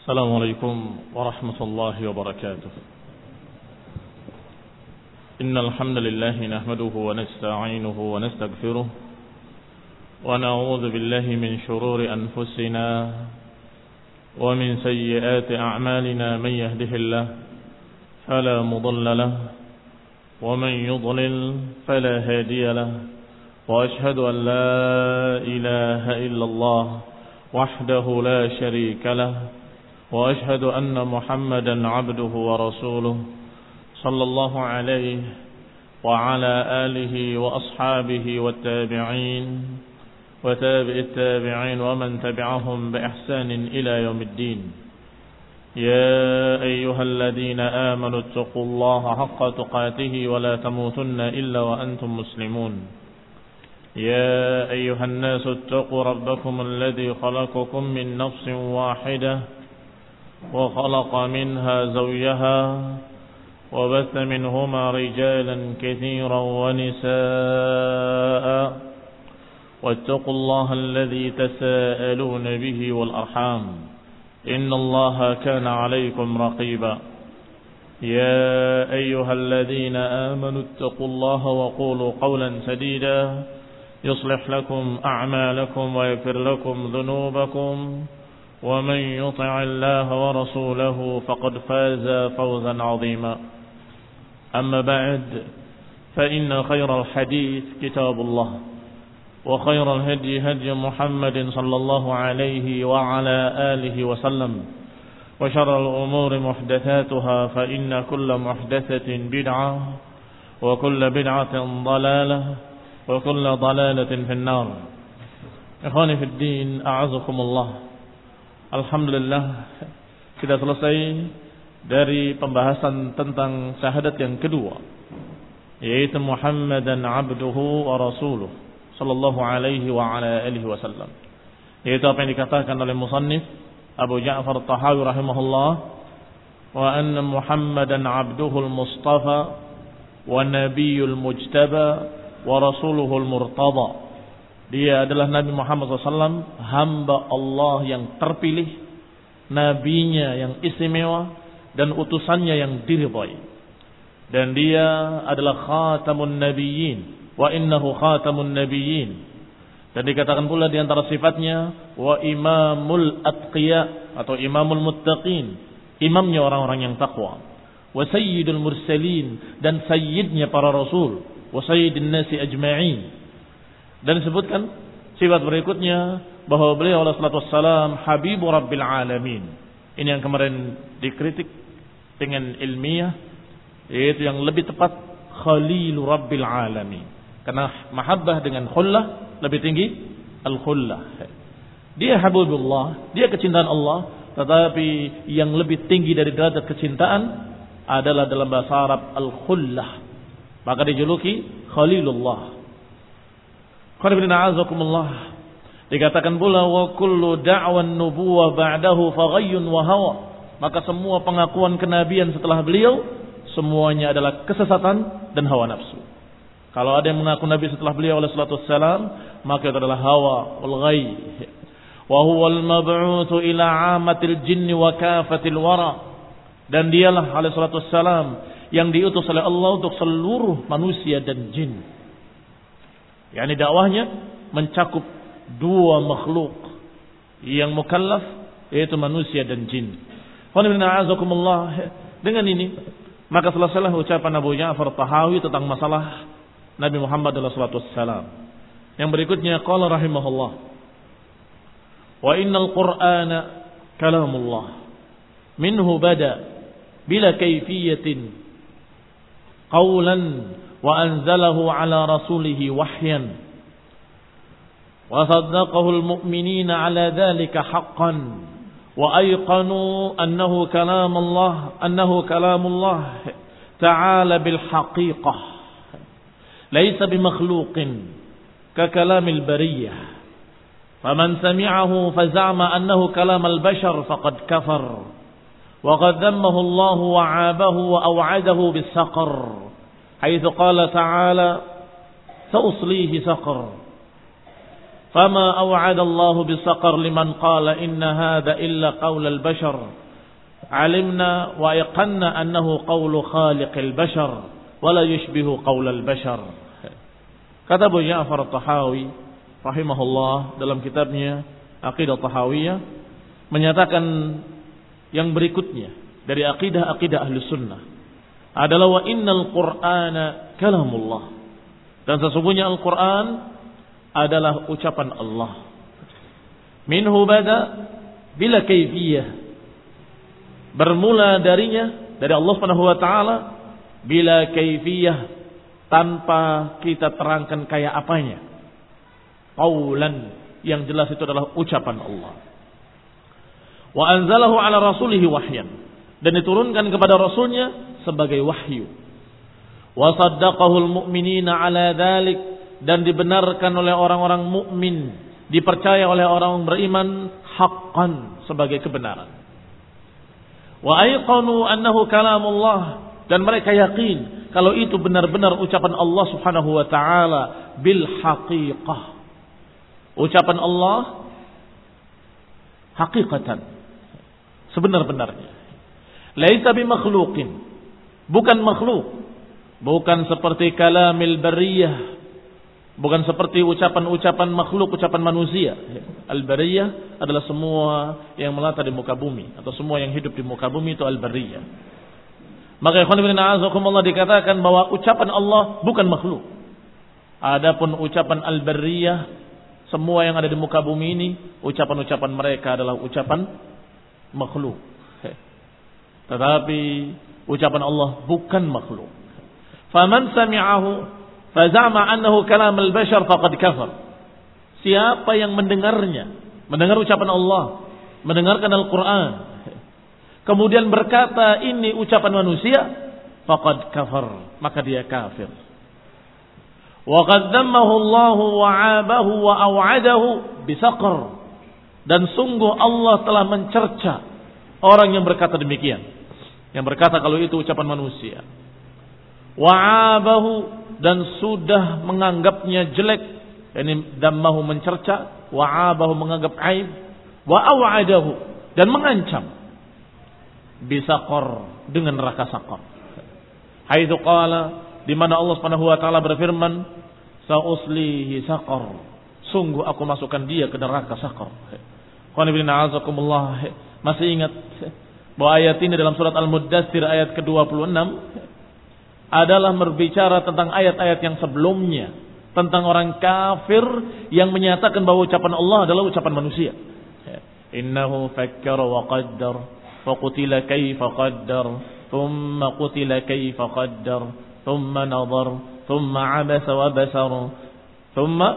السلام عليكم ورحمة الله وبركاته. إن الحمد لله نحمده ونستعينه ونستغفره ونعوذ بالله من شرور أنفسنا ومن سيئات أعمالنا. من يهده الله فلا مضل له ومن يضلل فلا هادي له، وأشهد أن لا إله إلا الله وحده لا شريك له، وأشهد أن محمدا عبده ورسوله صلى الله عليه وعلى آله وأصحابه والتابعين وتابع التابعين ومن تبعهم بإحسان إلى يوم الدين. يا أيها الذين آمنوا اتقوا الله حق تقاته ولا تموتن إلا وأنتم مسلمون. يا أيها الناس اتقوا ربكم الذي خلقكم من نفس واحدة وخلق منها زوجها وبث منهما رجالا كثيرا ونساء، واتقوا الله الذي تساءلون به والأرحام إن الله كان عليكم رقيبا. يا أيها الذين آمنوا اتقوا الله وقولوا قولا سديدا يصلح لكم أعمالكم ويغفر لكم ذنوبكم، ومن يطع الله ورسوله فقد فاز فوزا عظيما. أما بعد، فإن خير الحديث كتاب الله، وخير الهدي هدي محمد صلى الله عليه وعلى آله وسلم، وشر الأمور محدثاتها، فإن كل محدثة بدعة وكل بدعة ضلالة وكل ضلالة في النار. Ikhwani fi din, a'azakumullah. Alhamdulillah, kita selesai dari pembahasan tentang syahadat yang kedua, yaitu Muhammadan abduhu wa rasuluh sallallahu alaihi wa ala alihi wasallam. Yaitu apa yang dikatakan oleh musannif Abu Ja'far Tahawi rahimahullah, wa anna Muhammadan abduhul mustafa wa nabiyul mujtaba wa rasuluhul murtada. Dia adalah Nabi Muhammad SAW, hamba Allah yang terpilih, nabinya yang istimewa, dan utusannya yang diridhai. Dan dia adalah khatamun nabiyyin, wa innahu khatamun nabiyyin. Dan dikatakan pula di antara sifatnya, wa imamul atqiya atau imamul muttaqin, imamnya orang-orang yang takwa. Wa sayyidul mursalin, dan sayyidnya para rasul. Wa sayyidin nasi ajma'in. Dan disebutkan sifat berikutnya bahwa beliau alaihi salatu wassalam habibu rabbil alamin. Ini yang kemarin dikritik dengan ilmiah, yaitu yang lebih tepat khalilu rabbil alamin. Karena mahabbah dengan khullah lebih tinggi al-khullah. Dia habibullah, dia kecintaan Allah, tetapi yang lebih tinggi dari derajat kecintaan adalah dalam bahasa Arab al-khullah. Maka dijuluki khalilullah. Dikatakan pula wa kullu da'wan nubuwah ba'dahu faghayyun wa hawa. Maka semua pengakuan kenabian setelah beliau semuanya adalah kesesatan dan hawa nafsu. Kalau ada yang mengaku nabi setelah beliau alaihi salatu wassalam, maka itu adalah hawa wal ghayy. Wa huwal mab'utsu ila 'amatil jinni wa kafatil wara. Dan dialah alaihi salatu wassalam yang diutus oleh Allah untuk seluruh manusia dan jin. Yani dakwahnya mencakup dua makhluk yang mukallaf, yaitu manusia dan jin. Dengan ini maka selesailah ucapan Abu Ja'far Tahawi tentang masalah Nabi Muhammad sallallahu alaihi wasallam. Yang berikutnya qala rahimahullah, wa innal qur'ana kalamullah minhu bada bila kayfiyatin qawlan wa anzalahu ala rasulihi wahyan wa saddaqahu almu'minina ala dhalika haqqan wa ayqanu annahu kalamullah ta'ala bil haqiqah laysa bimakhluqin ka kalamil bariyah faman sami'ahu faza'ama annahu kalamal bashar faqad kafar wa qad dhammahu Allah wa 'abahu wa aw'adahu bis saqar حيث قال تعالى سأصليه سقر Fama aw'adallahu bisaqar liman qala inna hadha illa qaulal bashar. Alimna wa yaqanna annahu qaulu khaliqil bashar wa la yushbihu qaulal bashar. Kata Abu Ja'far At-Tahawi rahimahullah dalam kitabnya Aqidah Tahawiyah menyatakan yang berikutnya dari akidah Ahlus Sunnah adalah wa innal Qur'ana kalamullah. Dan sesungguhnya Al-Qur'an adalah ucapan Allah. Minhu bada bila kaifiyah. Bermula darinya dari Allah Subhanahu wa taala bila kaifiyah, tanpa kita terangkan kayak apanya. Qaulan, yang jelas itu adalah ucapan Allah. Wa anzalahu ala rasulihi wahyan, dan diturunkan kepada rasulnya sebagai wahyu. Wa saddaqahul mu'minina ala dzalik, dan dibenarkan oleh orang-orang mukmin, dipercaya oleh orang beriman haqqan, sebagai kebenaran. Wa ayqanu annahu kalamullah, dan mereka yakin kalau itu benar-benar ucapan Allah Subhanahu wa taala bil haqiqah. Ucapan Allah hakikatan, sebenar-benarnya. Laisa bimakhluqin, bukan makhluk, bukan seperti kalamil bariyah, bukan seperti ucapan-ucapan makhluk, ucapan manusia. Al-bariyah adalah semua yang melata di muka bumi, atau semua yang hidup di muka bumi, itu al-bariyah. Maka ikhwan fillah a'azakumullah dikatakan bahwa ucapan Allah bukan makhluk. Adapun ucapan al-bariyah, semua yang ada di muka bumi ini, ucapan-ucapan mereka adalah ucapan makhluk. Tetapi ucapan Allah bukan makhluk. Faman sami'ahu fazama annahu kalam al-bashar faqad kafar. Siapa yang mendengarnya, mendengar ucapan Allah, mendengarkan Al-Quran, kemudian berkata ini ucapan manusia, faqad kafar, maka dia kafir. Wa qad dammahu Allah wa 'abahu wa aw'adahu bisaqar, dan sungguh Allah telah mencerca orang yang berkata demikian, yang berkata kalau itu ucapan manusia. Wa 'abahu, dan sudah menganggapnya jelek, ini dammahu mencerca, wa 'abahu menganggap aib, wa aw'adahu, dan mengancam bisaqar, dengan neraka saqar. Haitsu qala, di mana Allah Subhanahu wa taala berfirman, sa'uslihi saqar, sungguh aku masukkan dia ke neraka saqar. Qul inna a'azakumullah, masih ingat bahwa ayat ini dalam surat Al-Muddatsir ayat ke-26 adalah berbicara tentang ayat-ayat yang sebelumnya, tentang orang kafir yang menyatakan bahwa ucapan Allah adalah ucapan manusia. Innahu fakkara wa qaddar fa qutila kaifa qaddar thumma qutila kaifa qaddar thumma nadhar thumma abasa wa basar thumma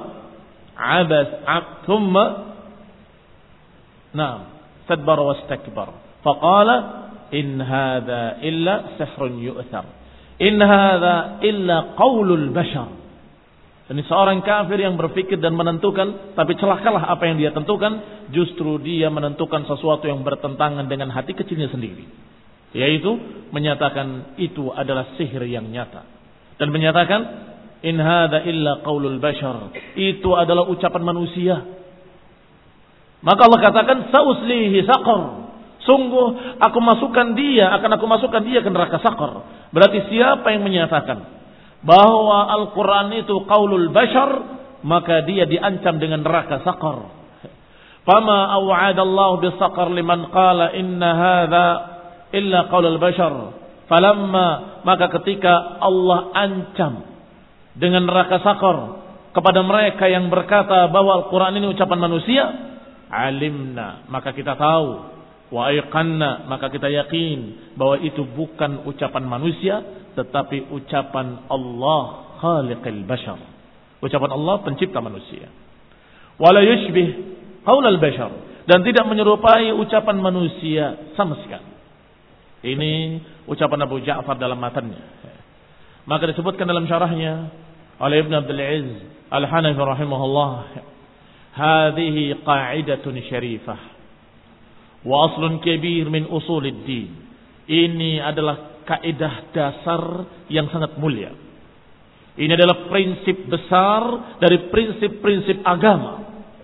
stadbara wastakbar faqala in hadha illa sihrun yu'thar in hadha illa qaulul bashar. Ini seorang kafir yang berpikir dan menentukan, tapi celakalah apa yang dia tentukan, justru dia menentukan sesuatu yang bertentangan dengan hati kecilnya sendiri, yaitu menyatakan itu adalah sihir yang nyata, dan menyatakan in hadza illa qaulul bashar, itu adalah ucapan manusia. Maka Allah katakan sauslihi saqar, sungguh aku masukkan dia ke neraka saqar. Berarti siapa yang menyatakan bahwa Al-Quran itu qaulul bashar, maka dia diancam dengan neraka saqar. Fama aw'adallahu bisaqar liman qala inna hadza illa qaulul bashar. Falamma, maka ketika Allah ancam dengan neraka saqar kepada mereka yang berkata bahwa Al-Quran ini ucapan manusia, alimna, maka kita tahu, wa ayqanna, maka kita yakin bahwa itu bukan ucapan manusia, tetapi ucapan Allah khaliqil bashar, ucapan Allah pencipta manusia. Wala yushbih qaulal bashar, dan tidak menyerupai ucapan manusia sama sekali. Ini ucapan Abu Ja'far dalam matannya. Maka disebutkan dalam syarahnya oleh Ibn Abdul Aziz Al-Hanafi rahimahullah, hadhihi qa'idatun syarifah wa aslun kabir min usulid din. Ini adalah kaidah dasar yang sangat mulia. Ini adalah prinsip besar dari prinsip-prinsip agama.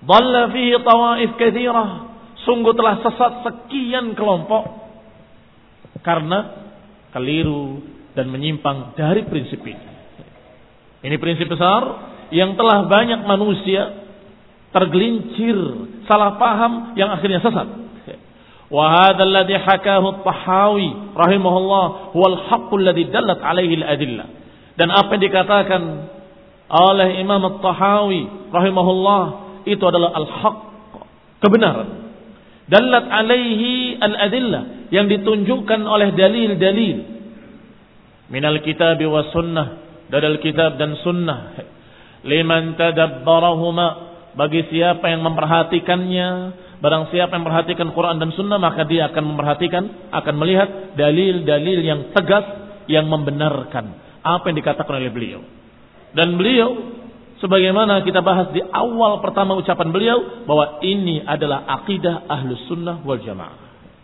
dhalla fihi tawaif katsirah, sungguh telah sesat sekian kelompok karena keliru dan menyimpang dari prinsip ini. Ini prinsip besar yang telah banyak manusia tergelincir, salah paham yang akhirnya sesat. Wa hadzal ladzi hakahu at-Tahawi rahimahullah huwal haqqul ladzi dallat alaihi al-adillah. Dan apa yang dikatakan oleh Imam at-Tahawi rahimahullah itu adalah al-haq, kebenaran. Dallat alaihi al-adillah, yang ditunjukkan oleh dalil-dalil minal kitab wa sunnah, dari kitab dan sunnah, liman tadabbarahuma, bagi siapa yang memperhatikannya. Barang siapa yang memperhatikan Quran dan sunnah, maka dia akan memperhatikan, akan melihat dalil-dalil yang tegas yang membenarkan apa yang dikatakan oleh beliau. Dan beliau, sebagaimana kita bahas di awal pertama ucapan beliau, bahwa ini adalah akidah ahlus sunnah wal jamaah.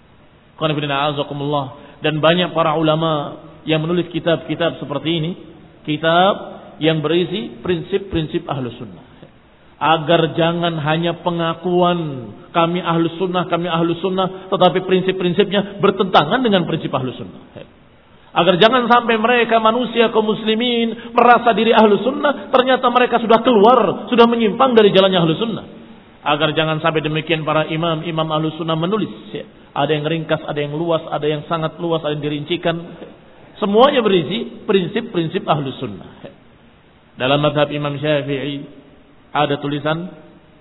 Dan banyak para ulama yang menulis kitab-kitab seperti ini, kitab yang berisi prinsip-prinsip ahlus sunnah. Agar jangan hanya pengakuan kami ahlus sunnah, tetapi prinsip-prinsipnya bertentangan dengan prinsip ahlus sunnah. Agar jangan sampai mereka manusia kaum muslimin merasa diri ahlus sunnah, ternyata mereka sudah keluar, sudah menyimpang dari jalannya ahlus sunnah. Agar jangan sampai demikian para imam ahlus sunnah menulis. Ada yang ringkas, ada yang luas, ada yang sangat luas, ada yang dirincikan. Semuanya berisi prinsip-prinsip ahlus sunnah. Dalam mazhab Imam Syafi'i ada tulisan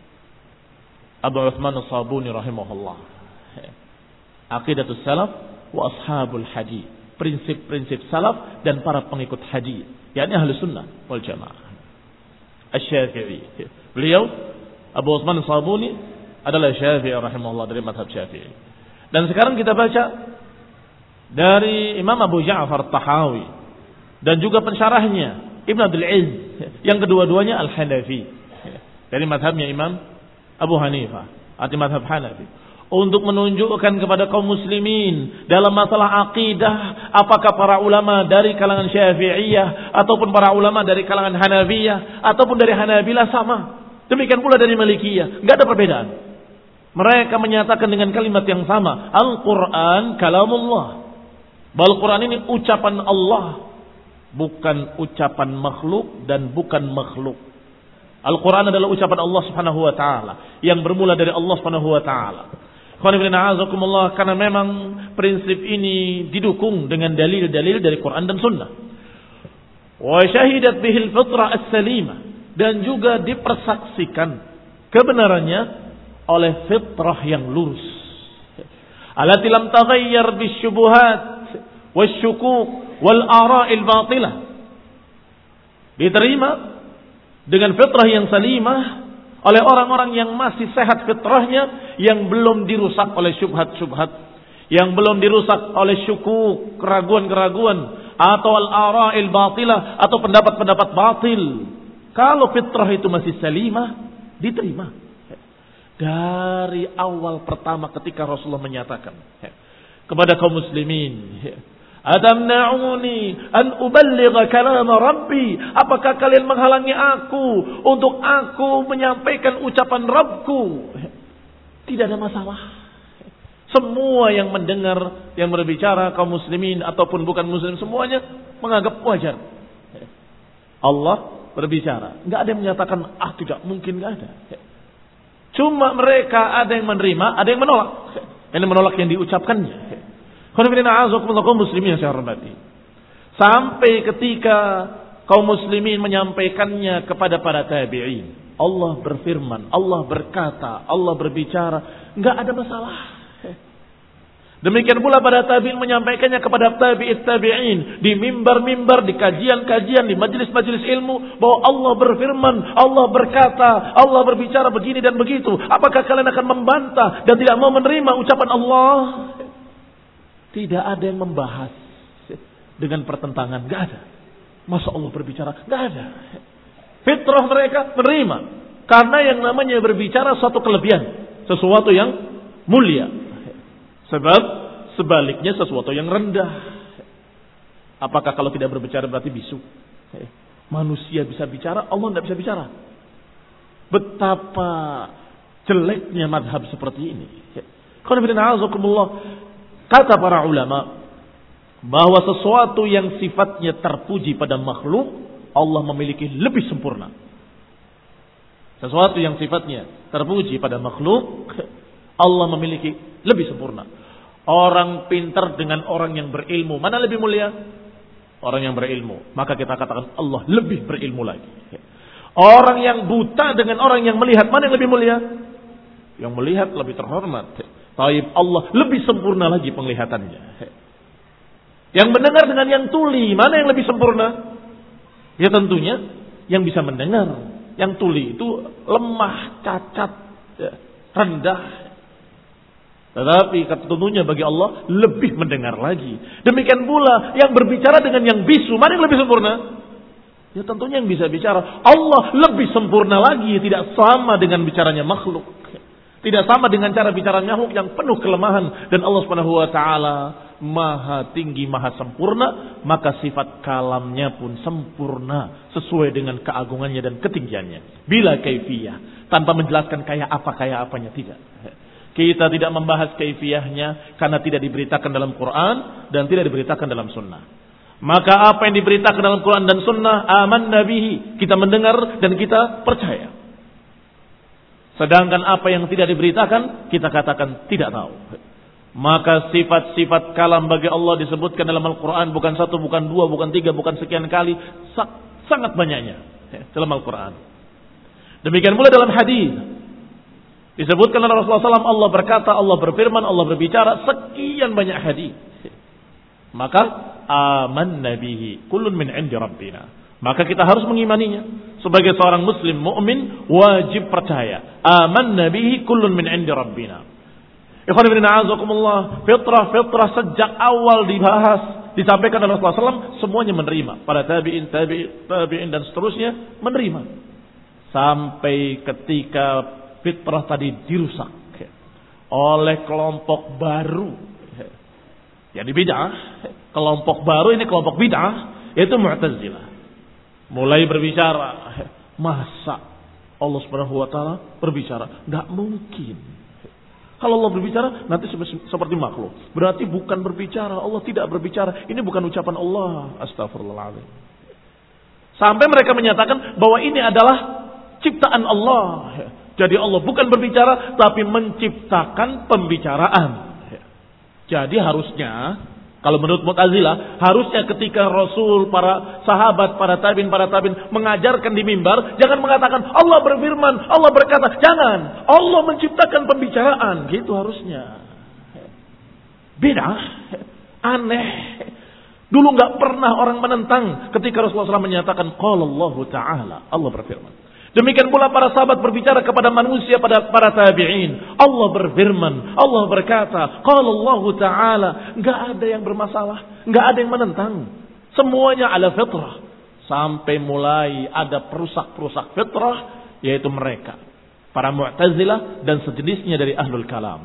Abu Uthman as-Sabuni rahimahullah, Aqidatus Salaf wa Ashabul Hadith, prinsip-prinsip salaf dan para pengikut hadis, yakni ahli sunnah wal jamaah. Asy-Syafi'i, beliau Abu Uthman as-Sabuni adalah Syafi'i rahimahullah, dari mazhab Syafi'i. Dan sekarang kita baca dari Imam Abu Ja'far Tahawi dan juga pensyarahnya Ibn Abdul Izz, yang kedua-duanya Al-Hanafi, dari mazhabnya Imam Abu Hanifah, arti mazhab Hanafi, untuk menunjukkan kepada kaum muslimin dalam masalah akidah, apakah para ulama dari kalangan Syafi'iyah ataupun para ulama dari kalangan Hanafiyah ataupun dari Hanabilah sama. Demikian pula dari Malikiyah, enggak ada perbedaan. Mereka menyatakan dengan kalimat yang sama, Al-Quran kalamullah. Bahwa Al-Quran ini ucapan Allah, bukan ucapan makhluk dan bukan makhluk. Al-Quran adalah ucapan Allah subhanahu wa ta'ala, yang bermula dari Allah subhanahu wa ta'ala. Karena memang prinsip ini didukung dengan dalil-dalil dari Quran dan Sunnah. Wa syahidat bihil fitrah as-salimah, dan juga dipersaksikan kebenarannya oleh fitrah yang lurus. Allati lam taghayyar bisyubuhat wasyukuk wal ara'il batilah. Diterima dengan fitrah yang salimah oleh orang-orang yang masih sehat fitrahnya, yang belum dirusak oleh syubhat-syubhat, yang belum dirusak oleh syukuk, keraguan-keraguan, atau al-ara'il batilah, atau pendapat-pendapat batil. Kalau fitrah itu masih salimah, diterima. Dari awal pertama ketika Rasulullah menyatakan kepada kaum muslimin, Atamna'uni an uballigha kalam Rabbi, apakah kalian menghalangi aku untuk aku menyampaikan ucapan Rabbku? Tidak ada masalah. Semua yang mendengar, yang berbicara, kaum muslimin ataupun bukan muslim, semuanya menganggap wajar. Allah berbicara, enggak ada yang menyatakan tidak mungkin, enggak ada. Cuma mereka ada yang menerima, ada yang menolak. Yang menolak yang diucapkannya. Kaum muslimin yang saya hormati, sampai ketika kaum muslimin menyampaikannya kepada para tabi'in, Allah berfirman, Allah berkata, Allah berbicara, enggak ada masalah. Demikian pula para tabi'in menyampaikannya kepada tabi'in di mimbar-mimbar, di kajian-kajian, di majelis-majelis ilmu, bahwa Allah berfirman, Allah berkata, Allah berbicara begini dan begitu. Apakah kalian akan membantah dan tidak mau menerima ucapan Allah? Tidak ada yang membahas dengan pertentangan, gak ada. Masa Allah berbicara? Gak ada. Fitrah mereka menerima, karena yang namanya berbicara suatu kelebihan, sesuatu yang mulia. Sebab sebaliknya sesuatu yang rendah. Apakah kalau tidak berbicara berarti bisu? Manusia bisa bicara, Allah tidak bisa bicara. Betapa jeleknya madhab seperti ini. Kata para ulama bahwa sesuatu yang sifatnya terpuji pada makhluk, Allah memiliki lebih sempurna. Sesuatu yang sifatnya terpuji pada makhluk, Allah memiliki lebih sempurna. Orang pintar dengan orang yang berilmu, mana lebih mulia? Orang yang berilmu. Maka kita katakan Allah lebih berilmu lagi. Orang yang buta dengan orang yang melihat, mana yang lebih mulia? Yang melihat lebih terhormat. Taib, Allah lebih sempurna lagi penglihatannya. Yang mendengar dengan yang tuli, mana yang lebih sempurna? Ya tentunya yang bisa mendengar. Yang tuli itu lemah, cacat, rendah. Tetapi tentunya bagi Allah lebih mendengar lagi. Demikian pula yang berbicara dengan yang bisu, mana yang lebih sempurna? Ya tentunya yang bisa bicara. Allah lebih sempurna lagi, tidak sama dengan bicaranya makhluk. Tidak sama dengan cara bicara makhluk yang penuh kelemahan. Dan Allah Subhanahu wa taala Maha tinggi, maha sempurna, maka sifat kalamnya pun sempurna sesuai dengan keagungannya dan ketinggiannya. Bila kaifiyah, tanpa menjelaskan kayak apanya tidak. Kita tidak membahas kaifiyahnya karena tidak diberitakan dalam Quran dan tidak diberitakan dalam sunnah. Maka apa yang diberitakan dalam Quran dan sunnah, amanna bihi, kita mendengar dan kita percaya. Sedangkan apa yang tidak diberitakan, kita katakan tidak tahu. Maka sifat-sifat kalam bagi Allah disebutkan dalam Al-Quran bukan satu, bukan dua, bukan tiga, bukan sekian kali, sangat banyaknya dalam Al-Quran. Demikian pula dalam hadis disebutkan oleh Rasulullah SAW, Allah berkata, Allah berfirman, Allah berbicara, sekian banyak hadis. Maka amanna bihi kullun min indi rabbina. Maka kita harus mengimaninya. Sebagai seorang muslim mukmin wajib percaya. Amanna bihi kullun min indi rabbina. Ikhwan fillah a'azakumullah, fitrah sejak awal dibahas, disampaikan oleh Rasulullah SAW, semuanya menerima. Para tabi'in dan seterusnya menerima. Sampai ketika fitrah tadi dirusak oleh kelompok baru. Jadi bid'ah, kelompok baru ini kelompok bid'ah, yaitu Mu'tazilah. Mulai berbicara, masa Allah Subhanahu wa taala berbicara? Enggak mungkin. Kalau Allah berbicara nanti seperti makhluk. Berarti bukan berbicara, Allah tidak berbicara. Ini bukan ucapan Allah. Astagfirullahaladzim. Sampai mereka menyatakan bahwa ini adalah ciptaan Allah. Jadi Allah bukan berbicara, tapi menciptakan pembicaraan. Jadi harusnya, kalau menurut Mu'tazilah, harusnya ketika Rasul, para sahabat, para tabi'in mengajarkan di mimbar, jangan mengatakan Allah berfirman, Allah berkata. Jangan. Allah menciptakan pembicaraan. Gitu harusnya. Beda. Aneh. Dulu nggak pernah orang menentang ketika Rasulullah SAW menyatakan qala Allah Ta'ala. Allah berfirman. Demikian pula para sahabat berbicara kepada manusia, pada para tabi'in. Allah berfirman, Allah berkata, qala Allah Ta'ala. Enggak ada yang bermasalah, enggak ada yang menentang. Semuanya ala fitrah. Sampai mulai ada perusak-perusak fitrah, yaitu mereka, para Mu'tazilah dan sejenisnya dari ahlul kalam.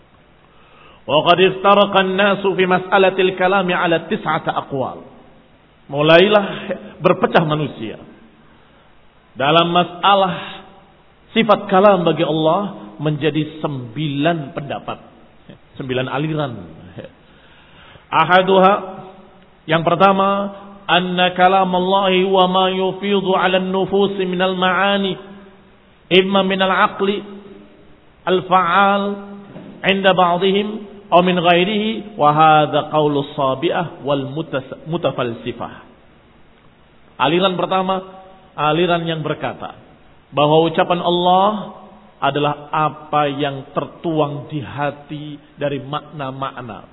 Wa qad istaraqa an-nasu fi mas'alatil kalami ala 9 aqwal. Mulailah berpecah manusia dalam masalah sifat kalam bagi Allah menjadi 9 pendapat, 9 aliran. Ahaduha, yang pertama, anna kalam Allah wa ma yufidu 'ala an-nufus min al-ma'ani imma min al-'aqli al-fa'al 'inda ba'dihim aw min ghairihi, wa hadha qaulu as-sabi'ah wal mutafalsifah. Aliran pertama, aliran yang berkata bahwa ucapan Allah adalah apa yang tertuang di hati dari makna-makna.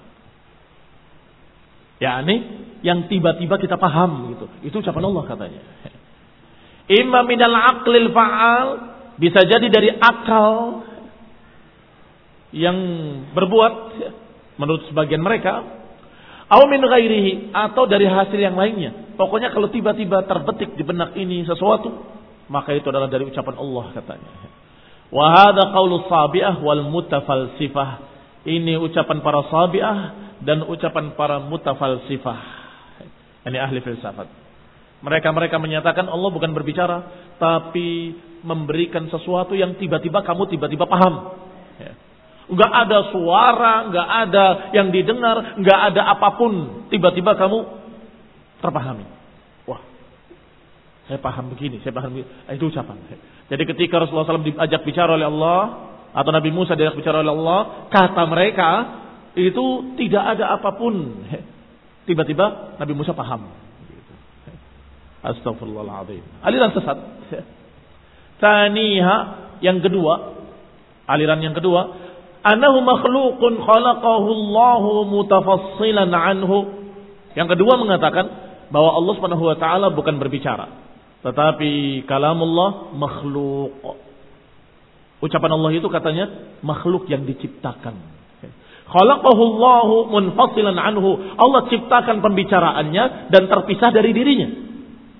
yakni yang tiba-tiba kita paham gitu. Itu ucapan Allah katanya. Imma minal aqlil fa'al, bisa jadi dari akal yang berbuat menurut sebagian mereka, atau min ghairihi, atau dari hasil yang lainnya. Pokoknya kalau tiba-tiba terbetik di benak ini sesuatu, maka itu adalah dari ucapan Allah katanya. Wa hadza qaulu sabi'ah wal mutafalsifah. Ini ucapan para sabi'ah dan ucapan para mutafalsifah. Ini ahli filsafat. Mereka menyatakan Allah bukan berbicara, tapi memberikan sesuatu yang tiba-tiba kamu tiba-tiba paham. Ya. Enggak ada suara, enggak ada yang didengar, enggak ada apapun. Tiba-tiba kamu terpahami. Wah, saya paham begini, saya paham begini. Itu ucapan. Jadi ketika Rasulullah SAW diajak bicara oleh Allah, atau Nabi Musa diajak bicara oleh Allah, kata mereka itu tidak ada apapun. Tiba-tiba Nabi Musa paham. Astagfirullahaladzim. Aliran sesat. Taniha, yang kedua, aliran yang kedua, annahu makhluqun khalaqahu Allahu mutafassilan anhu. Yang kedua mengatakan bahwa Allah Subhanahu wa taala bukan berbicara, tetapi kalamullah makhluk. Ucapan Allah itu katanya makhluk yang diciptakan. Khalaqahu Allahu munfasilan anhu. Allah ciptakan pembicaraannya dan terpisah dari dirinya.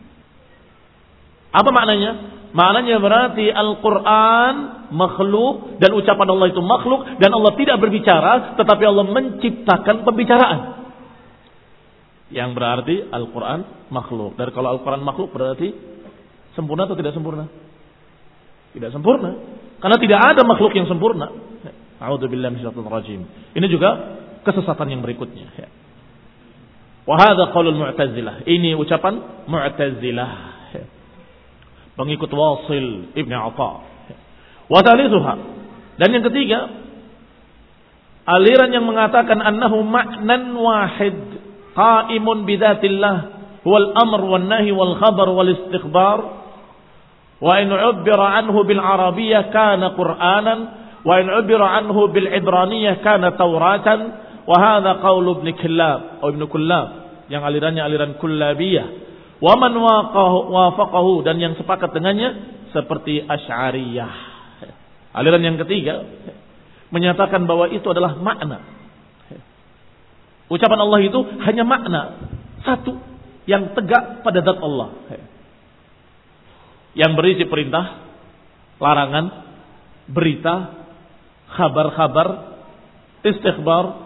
Apa maknanya? Maknanya berarti Al-Quran makhluk dan ucapan Allah itu makhluk dan Allah tidak berbicara, tetapi Allah menciptakan pembicaraan. Yang berarti Al-Quran makhluk. Dan kalau Al-Quran makhluk berarti sempurna atau tidak sempurna? Tidak sempurna. Karena tidak ada makhluk yang sempurna. A'udzubillahi minasyaitonir rajim. Ini juga kesesatan yang berikutnya. Wa hadza qaulul Mu'tazilah. Ini ucapan Mu'tazilah. Pengikut Wasil Ibn Atha. Wa thalithuha. Dan yang ketiga, aliran yang mengatakan annahu ma'nan wahid qa'imun bidzatillah wal amr wan nahi wal khabar wal istikhbar wa in 'ubbira anhu bil arabiyyah kana qur'anan wa in 'ubbira anhu bil ibraniyah kana tauratan wa hadha qaul ibn Kullab atau Ibnu Kullab yang alirannya aliran Kullabiyah. Wa man wafaqahu, dan yang sepakat dengannya seperti Asy'ariyah. Aliran yang ketiga menyatakan bahwa itu adalah makna. Ucapan Allah itu hanya makna satu yang tegak pada zat Allah. Yang berisi perintah, larangan, berita, kabar-kabar, istikhbar.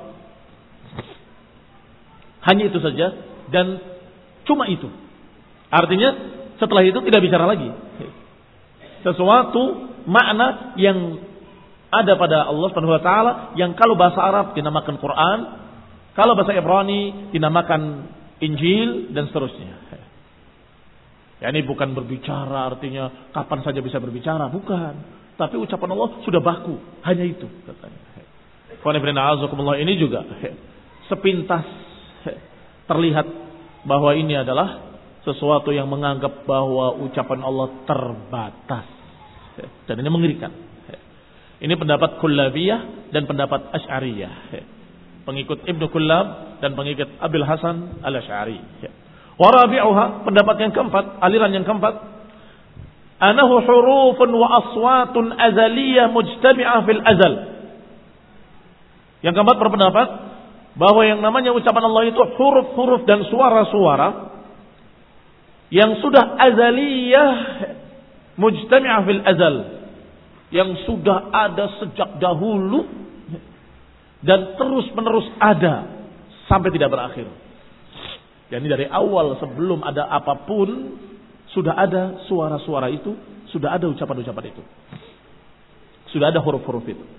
Hanya itu saja dan cuma itu. Artinya setelah itu tidak bicara lagi. Sesuatu makna yang ada pada Allah Subhanahu wa taala yang kalau bahasa Arab dinamakan Quran, kalau bahasa Ibrani dinamakan Injil dan seterusnya. Ya, ini bukan berbicara artinya kapan saja bisa berbicara, bukan. Tapi ucapan Allah sudah baku, hanya itu katanya. Ini juga sepintas terlihat bahwa ini adalah sesuatu yang menganggap bahwa ucapan Allah terbatas. Dan ini mengerikan. Ini pendapat Kullabiyah dan pendapat Asy'ariyah. Pengikut Ibnu Kullab dan pengikut Abil Hasan Al-Asy'ari. Wa rabi'uha, pendapat yang keempat, aliran yang keempat, anahu hurufun wa aswatun azaliyah mujtami'ah fil azal. Yang keempat berpendapat bahwa yang namanya ucapan Allah itu huruf-huruf dan suara-suara yang sudah azaliyah mujtami'ah fil azal, yang sudah ada sejak dahulu dan terus menerus ada sampai tidak berakhir. Yani dari awal sebelum ada apapun sudah ada suara-suara itu, sudah ada ucapan-ucapan itu, sudah ada huruf-huruf itu.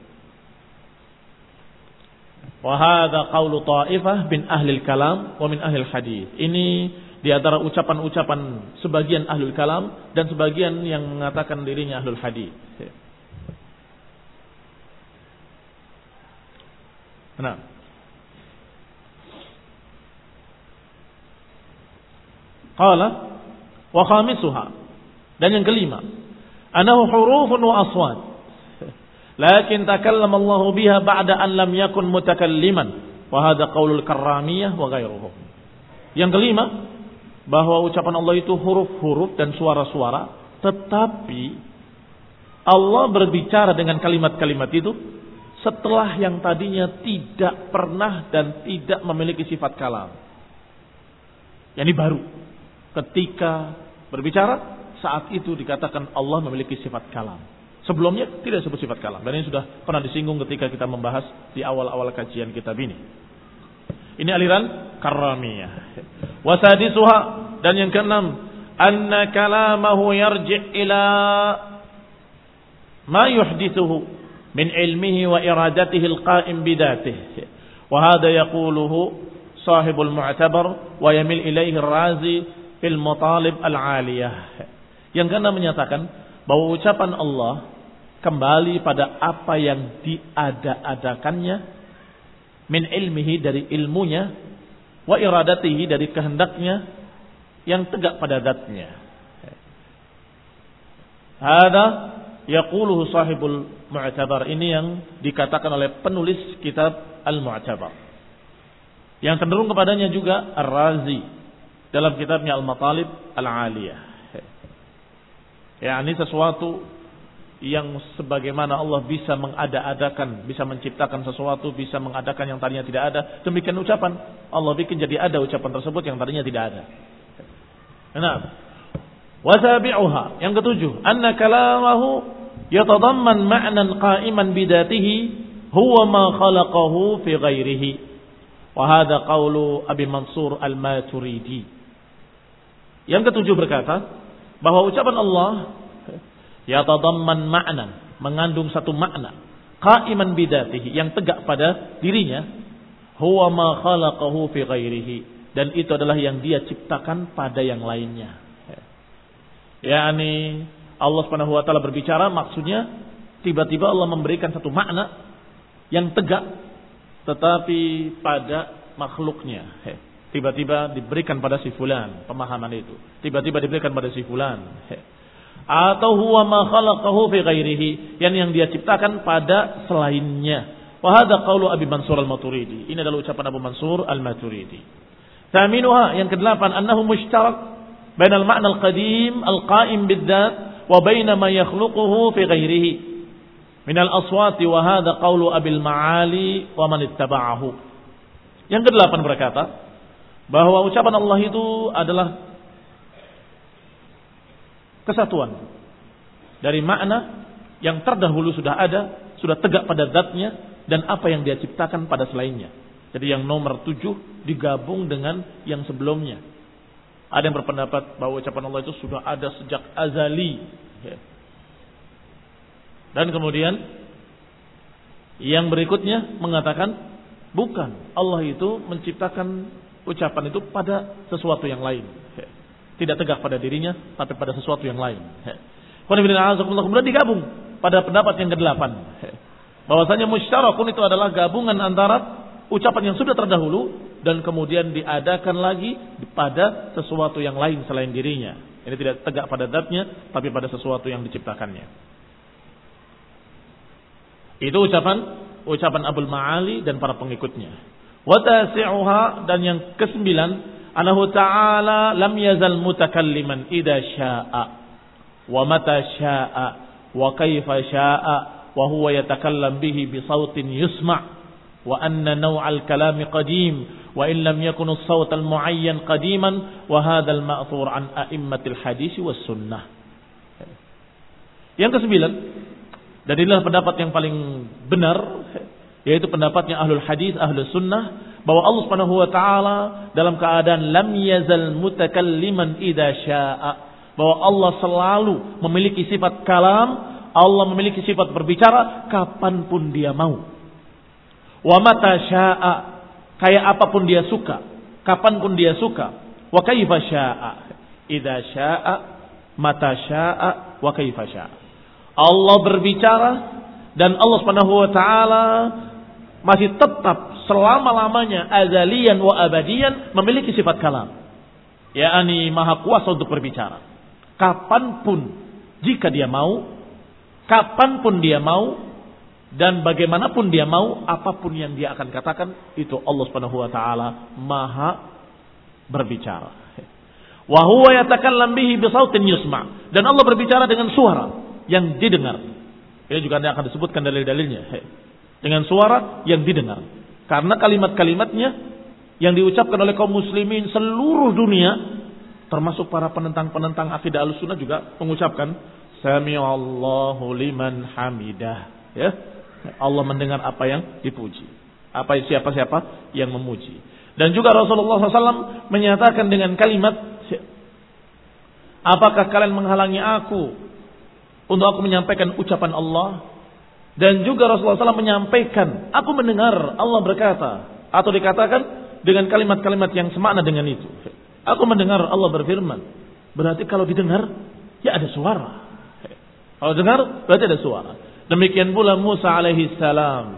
Wa hadza qaulu ta'ifah min ahli kalam wa min ahli hadis. Ini di antara ucapan-ucapan sebagian ahlul kalam dan sebagian yang mengatakan dirinya ahlul hadis. Nah, qala wa khamisuha, dan yang kelima, anahu hurufun wa aswat. Lakin takallama Allah biha ba'da an lam yakun mutakalliman. Wa hadha qaulul Karramiyah wa ghairuhum. Yang kelima, bahwa ucapan Allah itu huruf-huruf dan suara-suara, tetapi Allah berbicara dengan kalimat-kalimat itu setelah yang tadinya tidak pernah dan tidak memiliki sifat kalam. Yani baru ketika berbicara saat itu dikatakan Allah memiliki sifat kalam. Sebelumnya tidak disebut sifat kalam. Dan ini sudah pernah disinggung ketika kita membahas di awal-awal kajian kitab ini. Ini aliran Karramiyah. Wasadisuha, dan yang keenam, anna kalamahu yarji' ila ma yuhdithuhu min ilmihi wa iradatihi al-qa'im bidatihi. Wa hadha yaquluhu sahibul mu'tabar wa yamil ilaihi ar-razi fil matalib al-aliyah. Yang kena menyatakan bahwa ucapan Allah kembali pada apa yang diada-adakannya, min ilmihi dari ilmunya, wa iradatihi dari kehendaknya yang tegak pada zatnya. Hada yaquluhu sahibul mu'tabar. Ini yang dikatakan oleh penulis kitab Al-Mu'tabar. Yang cenderung kepadanya juga Ar-Razi dalam kitabnya Al-Matalib Al-Aliyah. Ini sesuatu yang sebagaimana Allah bisa mengada-adakan, bisa menciptakan sesuatu, bisa mengadakan yang tadinya tidak ada. Demikian ucapan Allah bikin jadi ada ucapan tersebut yang tadinya tidak ada. Nah, wasabi'uha, yang ketujuh, anna kalamahu yatadamman ma'nan qa'iman bidatihi huwa ma khalaqahu fi ghairihi. Wa hadha qawlu Abi Mansur Al-Maturidi. Yang ketujuh berkata bahwa ucapan Allah yatadamman ma'nan, mengandung satu makna, qa'iman bidatihi, yang tegak pada dirinya, huwa ma khalaqahu fi ghairihi, dan itu adalah yang dia ciptakan pada yang lainnya. Yani Allah Subhanahu wa taala berbicara, maksudnya tiba-tiba Allah memberikan satu makna yang tegak tetapi pada makhluknya. Tiba-tiba diberikan pada si fulan pemahaman itu. Tiba-tiba diberikan pada si fulan. Atau huwa ma khalaqahu fi ghairihi, yang dia ciptakan pada selainnya. Wa hadza qaulu Abi Mansur Al-Maturidi. Ini adalah ucapan Abu Mansur Al-Maturidi. Thaminuha, yang kedelapan, annahu mushtarak bainal ma'na al-qadim al-qa'im bid-dzat wa baina ma yakhluquhu fi ghairihi min al-aswati, wa hadza qaulu Abil Ma'ali wa man ittaba'ahu. Yang kedelapan berkata bahwa ucapan Allah itu adalah kesatuan dari makna yang terdahulu sudah ada, sudah tegak pada zatnya, dan apa yang dia ciptakan pada selainnya. Jadi yang nomor 7 digabung dengan yang sebelumnya. Ada yang berpendapat bahwa ucapan Allah itu sudah ada sejak azali. Dan kemudian yang berikutnya mengatakan bukan, Allah itu menciptakan ucapan itu pada sesuatu yang lain. Tidak tegak pada dirinya, tapi pada sesuatu yang lain. Kemudian digabung pada pendapat yang ke-8. Bahwasanya musyarakun itu adalah gabungan antara ucapan yang sudah terdahulu dan kemudian diadakan lagi pada sesuatu yang lain selain dirinya. Ini tidak tegak pada zatnya, tapi pada sesuatu yang diciptakannya. Itu ucapan Abul Ma'ali dan para pengikutnya. Wa tasi'uha, dan yang ke-9, anahu ta'ala lam yazal mutakalliman idza syaa wa mata syaa wa kaifa syaa wa huwa yatakallam bihi bi sautin yusma' wa anna naw'al kalami qadim wa in lam yakun as-sawt al-mu'ayyan qadiman wa hadha al-ma'thur an a'immatil hadis was sunnah. Yang ke-9, dan inilah pendapat yang paling benar, yaitu pendapatnya ahlul hadis, ahlus sunnah, bahwa Allah Subhanahu wa taala dalam keadaan lam yazal mutakalliman idza syaa, bahwa Allah selalu memiliki sifat kalam, Allah memiliki sifat berbicara kapanpun dia mau. Wa mata syaa, kayak apapun dia suka, kapanpun dia suka. Wa kaifa syaa, idza syaa, mata syaa, wa kaifa syaa. Allah berbicara dan Allah Subhanahu wa taala masih tetap selama-lamanya azalian wa abadian memiliki sifat kalam. yakni maha kuasa untuk berbicara. Kapanpun jika dia mau, kapanpun dia mau, dan bagaimanapun dia mau, apapun yang dia akan katakan, itu Allah Subhanahu wa taala maha berbicara. Wa huwa yatakallam bihi bi sautin yusma', dan Allah berbicara dengan suara yang didengar. Ini juga akan disebutkan dalil-dalilnya. Dengan suara yang didengar. Karena kalimat-kalimatnya yang diucapkan oleh kaum muslimin seluruh dunia, termasuk para penentang-penentang akidah Ahlussunnah juga mengucapkan Sami'allahu liman hamidah. Ya. Allah mendengar apa yang dipuji. Apa siapa-siapa yang memuji. Dan juga Rasulullah SAW menyatakan dengan kalimat, apakah kalian menghalangi aku untuk aku menyampaikan ucapan Allah. Dan juga Rasulullah SAW menyampaikan, aku mendengar Allah berkata, atau dikatakan dengan kalimat-kalimat yang semakna dengan itu. Aku mendengar Allah berfirman. Berarti kalau didengar, ya ada suara. Kalau dengar, berarti ada suara. Demikian pula Musa alaihi salam.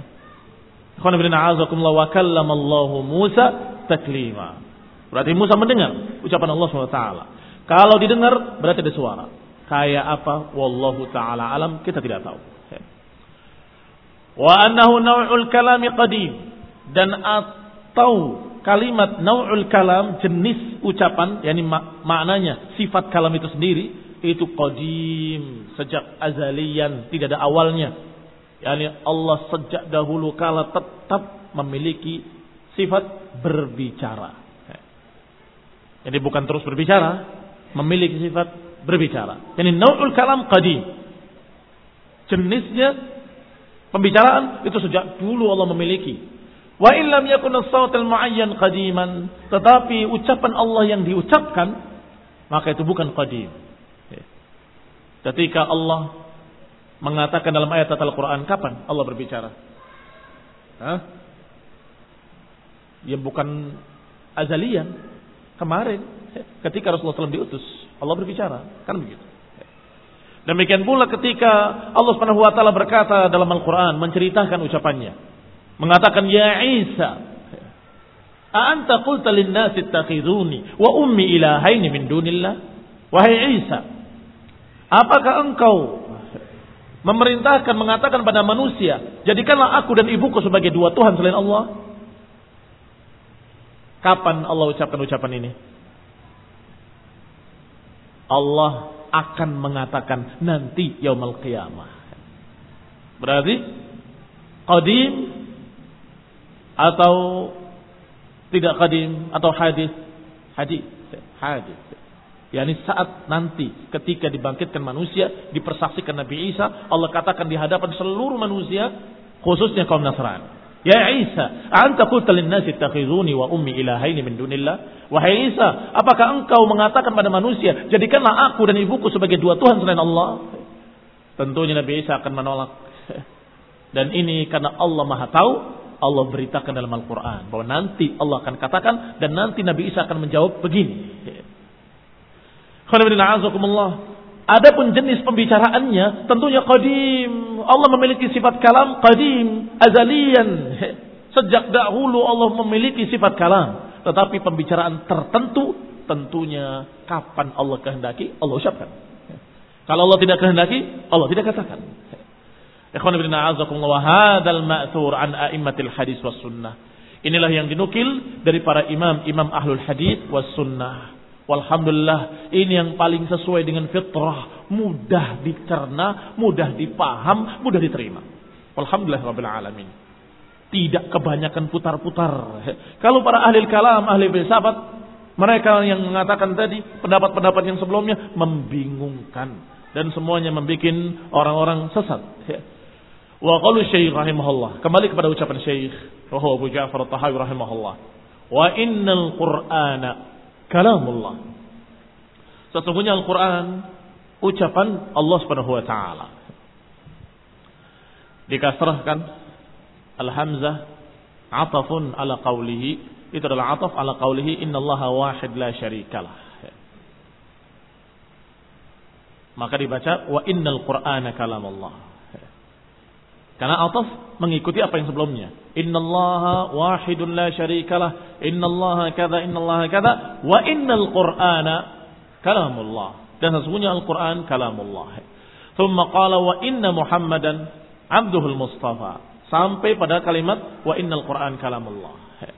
Wa kallamallahu Musa taklima. Berarti Musa mendengar ucapan Allah SWT. Kalau didengar, berarti ada suara. Kayak apa? Wallahu ta'ala alam, kita tidak tahu. Wa annahu naw'ul kalami qadim. Dan atau kalimat naw'ul kalam, jenis ucapan, yakni maknanya, sifat kalam itu sendiri, itu qadim, sejak azalian, tidak ada awalnya. Yani Allah sejak dahulu kala tetap memiliki sifat berbicara. Jadi bukan terus berbicara, memiliki sifat berbicara. Yani naw'ul kalam qadim. Jenisnya pembicaraan itu sejak dulu Allah memiliki. Wa illam yakun as-sawt al-mu'ayyan qadiman, tetapi ucapan Allah yang diucapkan maka itu bukan qadim. Ketika Allah mengatakan dalam ayat Al-Quran, kapan Allah berbicara? Ya bukan azalian, kemarin ketika Rasulullah SAW diutus Allah berbicara, kan begitu. Demikian pula ketika Allah Subhanahu wa taala berkata dalam Al-Quran, menceritakan ucapannya, mengatakan, ya Isa, a anta qulta lin-nasi ittakhiduni wa ummi ilahaini min dunillah? Wahai Isa, apakah engkau memerintahkan, mengatakan pada manusia, jadikanlah aku dan ibuku sebagai dua Tuhan selain Allah? Kapan Allah ucapkan ucapan ini? Allah akan mengatakan nanti yaumul qiyamah. Berarti qadim atau tidak qadim atau hadis? Hadis. Yani saat nanti ketika dibangkitkan manusia, dipersaksikan Nabi Isa, Allah katakan di hadapan seluruh manusia, khususnya kaum Nasrani, ya Isa, anta qulta lin-nasi ittakhizuni wa ummi ilahaini min dunillah? Wahai Isa, apakah engkau mengatakan pada manusia, jadikanlah aku dan ibuku sebagai dua Tuhan selain Allah? Tentunya Nabi Isa akan menolak. Dan ini karena Allah Maha tahu, Allah beritakan dalam Al-Quran bahwa nanti Allah akan katakan, dan nanti Nabi Isa akan menjawab begini. Adapun jenis pembicaraannya tentunya qadim. Allah memiliki sifat kalam qadim, azalian. Sejak dahulu Allah memiliki sifat kalam. Tetapi pembicaraan tertentu tentunya kapan Allah kehendaki Allah ucapkan. Kalau Allah tidak kehendaki Allah tidak katakan. Ikhwan fillah a'azakumullah, wa hadzal ma'thur an a'immatil hadis was sunnah. Inilah yang dinukil dari para imam ahlul hadis was sunnah. Walhamdulillah, ini yang paling sesuai dengan fitrah, mudah dicerna, mudah dipaham, mudah diterima. Walhamdulillah rabbil alamin. Tidak kebanyakan putar-putar. Kalau para ahli kalam, ahli filsafat, mereka yang mengatakan tadi pendapat-pendapat yang sebelumnya membingungkan dan semuanya membuat orang-orang sesat. Wa qalu Syekh rahimahullah, kembali kepada ucapan Syekh Abu Ja'far At-Tahawi rahimahullah, wa innal Qur'ana kalamullah. Sesungguhnya Al-Quran ucapan Allah Subhanahu wa taala. Dikasrahkan al-hamzah atafun ala qawlihi, itu adalah ataf ala qawlihi innallaha wahid la syarikalah. Maka dibaca wa innal Qur'ana kalamullah. Karena ataf mengikuti apa yang sebelumnya. Innallaha wahidun la syarikalah, innallaha kadza, innallaha kadza, wa innal Qur'ana kalamullah. Dan sesungguhnya Al-Quran kalamullah. Thumma qala wa inna Muhammadan abduhul mustafa. Sampai pada kalimat wa innal Qur'an kalamullah.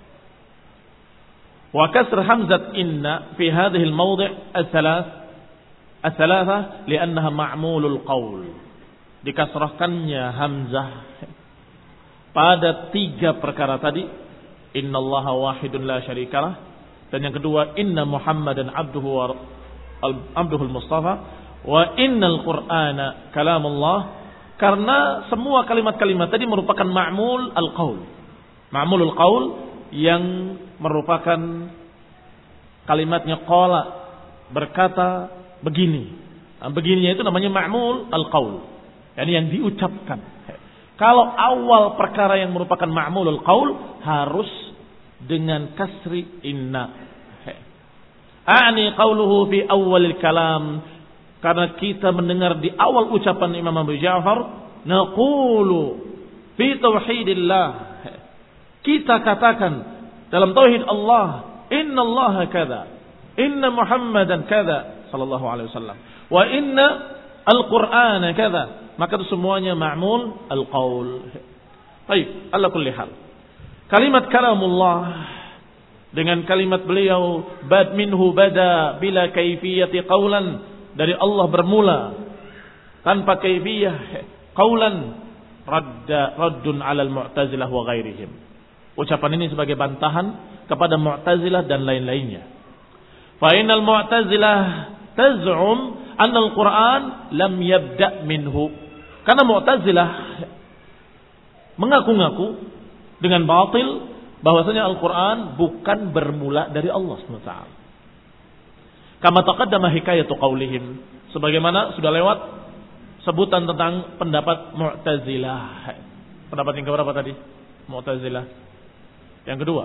Wa kasr hamzat inna fi hadhihi al-mawdi' al-thalatha li'annaha ma'mulul qawl. Dikasrahkannya hamzah pada tiga perkara tadi, innallaha wahidun la syarikalah, dan yang kedua inna Muhammadan abduhul mustafa, wa innal Qur'ana kalamullah, karena semua kalimat-kalimat tadi merupakan ma'mul al-qaul. Ma'mulul qaul yang merupakan kalimatnya qala, berkata begini. Begininya itu namanya ma'mul al-qaul. Yani yang diucapkan. Kalau awal perkara yang merupakan ma'mulul qaul harus dengan kasri inna. A'ni qauluhu fi awalil kalam. Karena kita mendengar di awal ucapan Imam Abu Ja'far, naqulu fi tauhidillah. Kita katakan dalam tauhid Allah, innallaha kadza, inna Muhammadan kadza sallallahu alaihi wasallam, wa inna al-Qur'ana kadza. Maka itu semuanya ma'mul al-qaul. Baik, ala kulli hal. Kalimat kalamullah dengan kalimat beliau bad minhu bada bila kaifiyati qaulan, dari Allah bermula tanpa kaifiyah qaulan, raddun 'ala al-mu'tazilah wa ghairihim. Ucapan ini sebagai bantahan kepada Mu'tazilah dan lain-lainnya. Fa innal Mu'tazilah taz'um anna al-Qur'an lam yabda' minhu. Karena Mu'tazilah mengaku-ngaku dengan batil bahwasanya Al-Qur'an bukan bermula dari Allah SWT. Kama taqaddama hikayatu qaulihim, sebagaimana sudah lewat sebutan tentang pendapat Mu'tazilah. Pendapat yang keberapa tadi? Mu'tazilah. Yang kedua.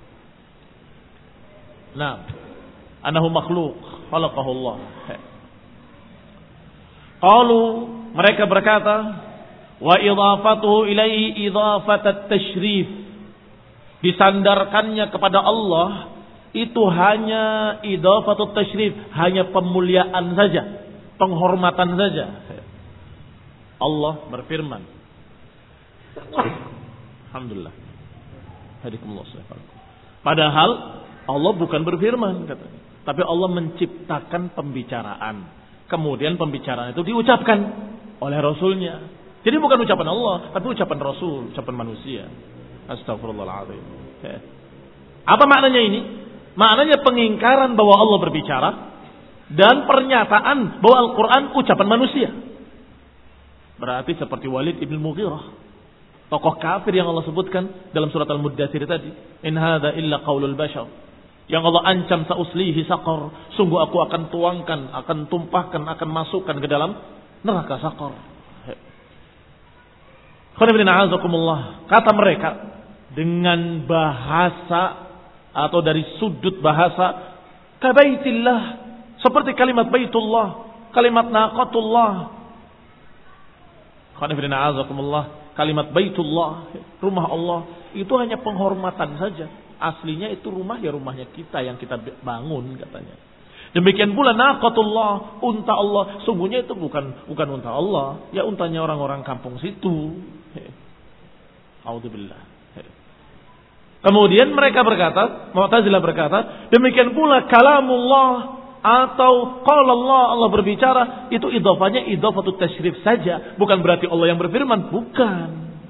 Nah, annahu makhluq, khalaqahu Allah. Qalu, mereka berkata, wa idhafatuhu ilaihi idhafat at-tashrif. Disandarkannya kepada Allah itu hanya idhafatut tashrif, hanya pemuliaan saja, penghormatan saja. Allah berfirman. Alhamdulillah. Hadikumullah. Padahal Allah bukan berfirman katanya, tapi Allah menciptakan pembicaraan. Kemudian pembicaraan itu diucapkan oleh Rasulnya. Jadi bukan ucapan Allah, tapi ucapan Rasul, ucapan manusia. Astagfirullahaladzim. Apa maknanya ini? Maknanya pengingkaran bahwa Allah berbicara dan pernyataan bahwa Al-Quran ucapan manusia. Berarti seperti Walid ibn Mughirah, tokoh kafir yang Allah sebutkan dalam surat Al-Muddatsir tadi. In hadza illa qaulul bashar. Yang Allah ancam sauslihi saqar. Sungguh aku akan tuangkan, akan tumpahkan, akan masukkan ke dalam neraka saqar. Kata mereka dengan bahasa atau dari sudut bahasa kabaitillah, seperti kalimat baitullah, kalimat naqatullah. Kalimat baitullah, rumah Allah, itu hanya penghormatan saja. Aslinya itu rumah ya rumahnya kita yang kita bangun katanya. Demikian pula naqatullah, unta Allah, sungguhnya itu bukan unta Allah, ya untanya orang-orang kampung situ. A'udzubillah. Kemudian mereka berkata, Mu'tazilah berkata, demikian pula kalamullah atau qala Allah berbicara, itu idhofahnya idhofatut tasyrif saja, bukan berarti Allah yang berfirman, bukan.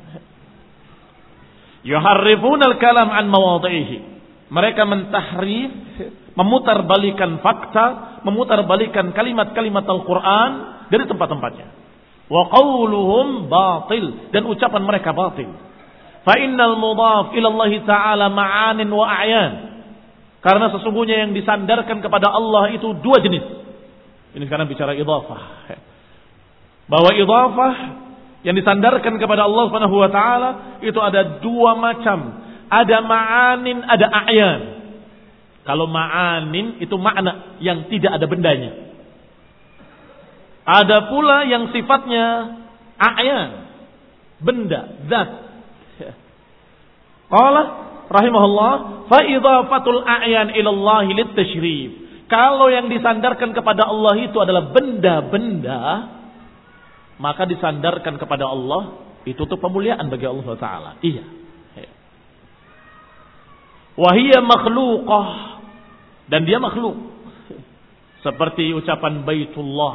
Yuharrifuna al-kalam an mawadhihi. Mereka mentahrif, memutarbalikan fakta, memutarbalikan kalimat-kalimat Al-Qur'an dari tempat-tempatnya. Wa qauluhum batil, dan ucapan mereka batil. Fa innal mudhaf ila Allah Ta'ala ma'anin wa a'yan. Karena sesungguhnya yang disandarkan kepada Allah itu dua jenis. Ini sekarang bicara idhafah. Bahwa idhafah yang disandarkan kepada Allah Subhanahu wa taala itu ada dua macam. Ada ma'anin, ada a'yan. Kalau ma'anin itu makna yang tidak ada bendanya. Ada pula yang sifatnya a'yan, benda, zat. Qala rahimahullah, fa idhafatul a'yan ila Allah litasyrif. Kalau yang disandarkan kepada Allah itu adalah benda-benda, maka disandarkan kepada Allah itu untuk pemuliaan bagi Allah Taala. Iya. Wahia makhluqah, dan dia makhluk. Seperti ucapan Baitullah,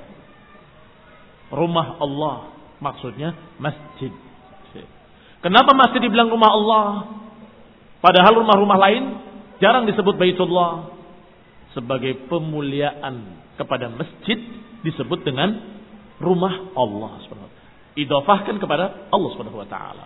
rumah Allah, maksudnya masjid. Kenapa masjid dibilang rumah Allah? Padahal rumah-rumah lain jarang disebut Baitullah. Sebagai pemuliaan kepada masjid disebut dengan rumah Allah Subhanahu wa taala. Idhofahkan kepada Allah Subhanahu wa taala.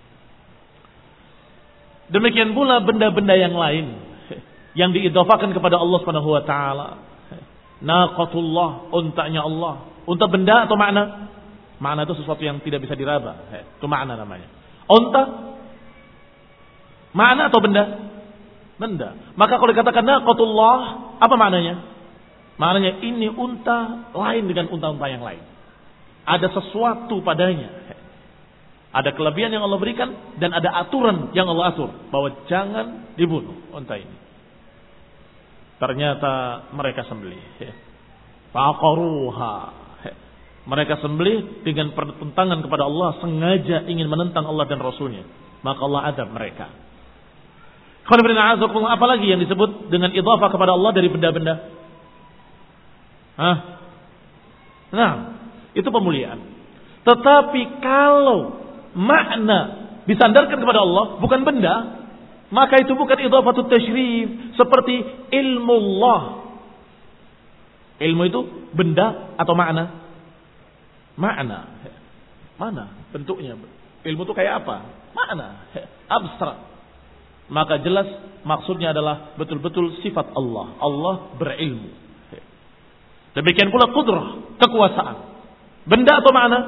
Demikian pula benda-benda yang lain yang diidhofahkan kepada Allah Subhanahu wa taala. Naqatullah, untanya Allah. Unta benda atau makna? Makna itu sesuatu yang tidak bisa diraba. Itu makna namanya. Unta, makna atau benda? Benda. Maka kalau dikatakan naqatullah, apa maknanya? Maknanya ini unta lain dengan unta-unta yang lain. Ada sesuatu padanya. Ada kelebihan yang Allah berikan dan ada aturan yang Allah atur bahwa jangan dibunuh unta ini. Ternyata mereka sembelih. Faqaruha. Mereka sembelih dengan pertentangan kepada Allah, sengaja ingin menentang Allah dan Rasulnya. Maka Allah adab mereka. Apalagi yang disebut dengan idhafah kepada Allah dari benda-benda? Nah, itu pemuliaan. Tetapi kalau makna disandarkan kepada Allah bukan benda, maka itu bukan idhafatut tasyrif seperti ilmu Allah. Ilmu itu benda atau makna? Makna. Mana bentuknya? Ilmu itu kayak apa? Makna. Abstrak. Maka jelas maksudnya adalah betul-betul sifat Allah. Allah berilmu. Demikian pula qudrah, kekuasaan. Benda atau makna?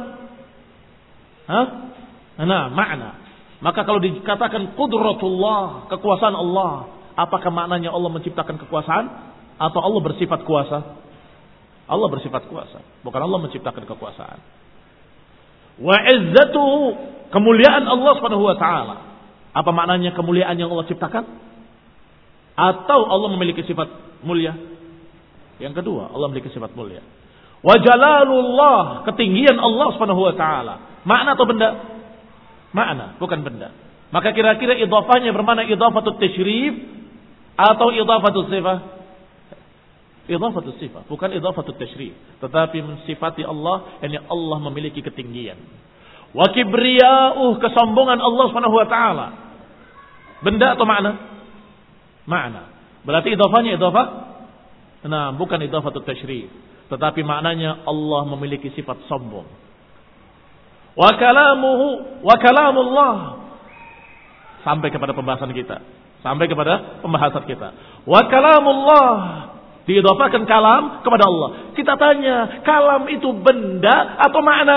Nah, makna. Maka kalau dikatakan qudratullah, kekuasaan Allah, apakah maknanya Allah menciptakan kekuasaan atau Allah bersifat kuasa? Allah bersifat kuasa, bukan Allah menciptakan kekuasaan. Wa izzatuhu, kemuliaan Allah Subhanahu wa taala. Apa maknanya kemuliaan yang Allah ciptakan? Atau Allah memiliki sifat mulia? Yang kedua, Allah memiliki sifat mulia. Wa jalalullah, ketinggian Allah Subhanahu wa taala. Makna atau benda? Makna, bukan benda. Maka kira-kira idhafahnya bermakna idhafatut tasyrif atau idhafatut sifah? Idhafatut sifah, bukan idhafatut tasyrif, tetapi mensifati Allah, yakni Allah memiliki ketinggian. Wa kibriya'uh, kesombongan Allah Subhanahu wa taala. Benda atau makna? Makna. Berarti idhafahnya idhafah? Nah, bukan idhafatut tasyrif, tetapi maknanya Allah memiliki sifat sombong. Wa kalamuhu, wa kalamullah. Sampai kepada pembahasan kita. Wa kalamullah, diidhafahkan kalam kepada Allah. Kita tanya, kalam itu benda atau makna?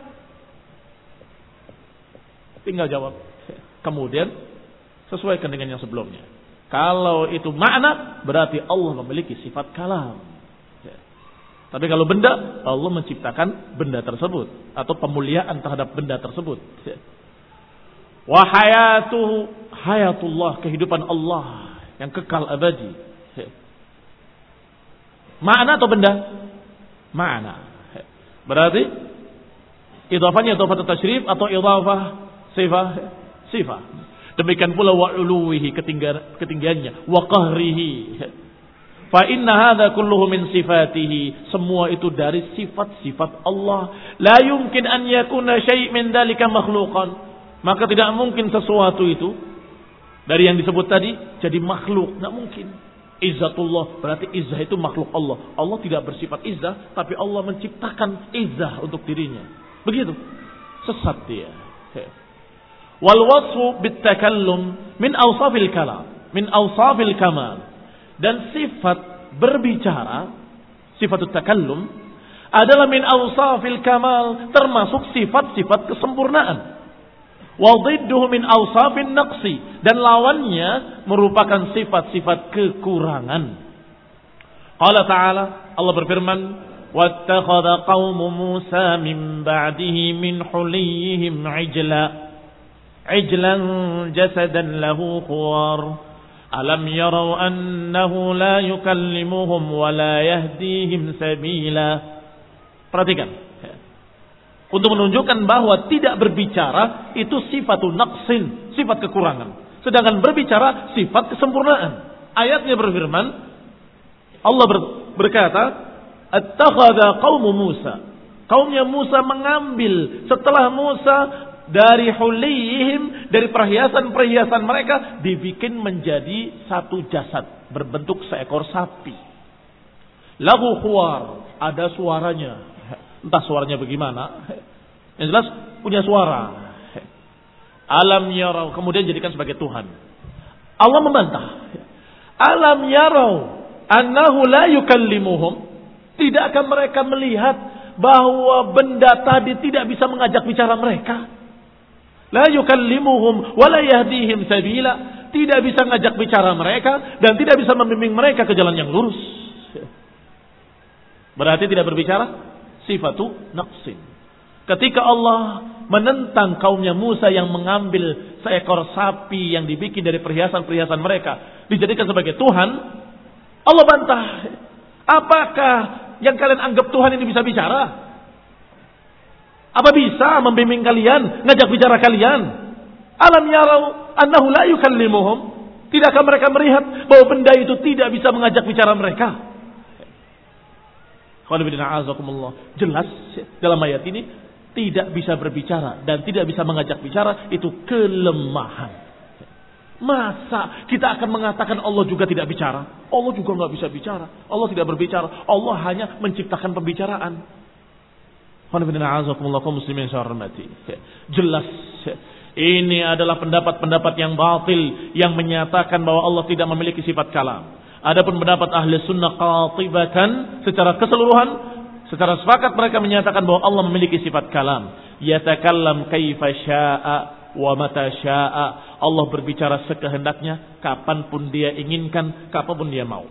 Tinggal jawab. Kemudian sesuaikan dengan yang sebelumnya. Kalau itu makna, berarti Allah memiliki sifat kalam. Tapi kalau benda, Allah menciptakan benda tersebut atau pemuliaan terhadap benda tersebut. Wa hayatuhu, hayatullah, kehidupan Allah yang kekal abadi. Makna atau benda? Makna. Berarti idhafahnya idhafah tasyrif atau idhafah sifah. Demikian pula wa uluwihi, ketinggiannya, wa qahrihi. Fa inna hadza kulluhu min sifatihi, semua itu dari sifat-sifat Allah. La yumkin an yakuna syai' min dzalika makhluqan, maka tidak mungkin sesuatu itu dari yang disebut tadi jadi makhluk, enggak mungkin. Izzatullah, berarti izzah itu makhluk Allah. Allah tidak bersifat izzah, tapi Allah menciptakan izzah untuk dirinya. Begitu. Sesat dia. Wal wasfu bit takallum min awsafil kalam, min awsafil kamal. Dan sifat berbicara, sifat takallum adalah min awsafil kamal, termasuk sifat-sifat kesempurnaan. Wa dhidduhu min awsafin naqsi, dan lawannya merupakan sifat-sifat kekurangan. Qala ta'ala, Allah berfirman, wattakhadha qaumu Musa min ba'dihi min huliyihim ijlan jasadan lahu khuwar alam yarau annahu la yukallimuhum wa la yahdihim sabila. Perhatikan, untuk menunjukkan bahwa tidak berbicara itu sifatun naqsin, sifat kekurangan. Sedangkan berbicara sifat kesempurnaan. Ayatnya berfirman, Allah berkata, attakhadha qaumu Musa. Kaumnya Musa mengambil setelah Musa dari huliyihim, dari perhiasan-perhiasan mereka, dibikin menjadi satu jasad berbentuk seekor sapi. Lahu khuwar, ada suaranya. Entah suaranya bagaimana, yang jelas punya suara. Alam yarau, kemudian jadikan sebagai Tuhan. Allah membantah. Alam yarau annahu la yukallimuhum, Tidakkah mereka melihat bahwa benda tadi tidak bisa mengajak bicara mereka? La yukallimuhum wa la yahdihim sabila. Tidak bisa ngajak bicara mereka dan tidak bisa membimbing mereka ke jalan yang lurus. Berarti tidak berbicara sifatu naqsin. Ketika Allah menentang kaumnya Musa yang mengambil seekor sapi yang dibikin dari perhiasan-perhiasan mereka dijadikan sebagai Tuhan, Allah bantah. Apakah yang kalian anggap Tuhan ini bisa bicara? Apa bisa membimbing kalian, ngajak bicara kalian? Alam yarau annahu la yukallimuhum. Tidakkah mereka melihat bahwa benda itu tidak bisa mengajak bicara mereka? Jelas dalam ayat ini tidak bisa berbicara dan tidak bisa mengajak bicara itu kelemahan. Masa kita akan mengatakan Allah juga tidak bicara? Allah juga nggak bisa bicara. Allah tidak berbicara. Allah hanya menciptakan pembicaraan. Jelas ini adalah pendapat-pendapat yang batil yang menyatakan bahwa Allah tidak memiliki sifat kalam. Adapun pendapat ahli sunnah qatibatan secara keseluruhan, secara sepakat mereka menyatakan bahwa Allah memiliki sifat kalam. Yatakallam kaifa syaa wa mata syaa. Allah berbicara sekehendaknya, kapanpun dia inginkan, kapanpun dia mau.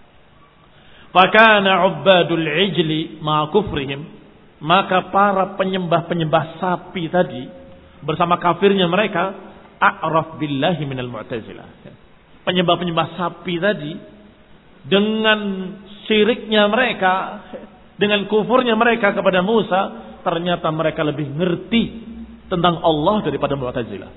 Fakana ubbadul ijli ma kufrihim, maka para penyembah-penyembah sapi tadi bersama kafirnya mereka a'raf billahi minal mu'tazilah. Penyembah-penyembah sapi tadi dengan syiriknya mereka, dengan kufurnya mereka kepada Musa, ternyata mereka lebih ngerti tentang Allah daripada Mu'tazilah.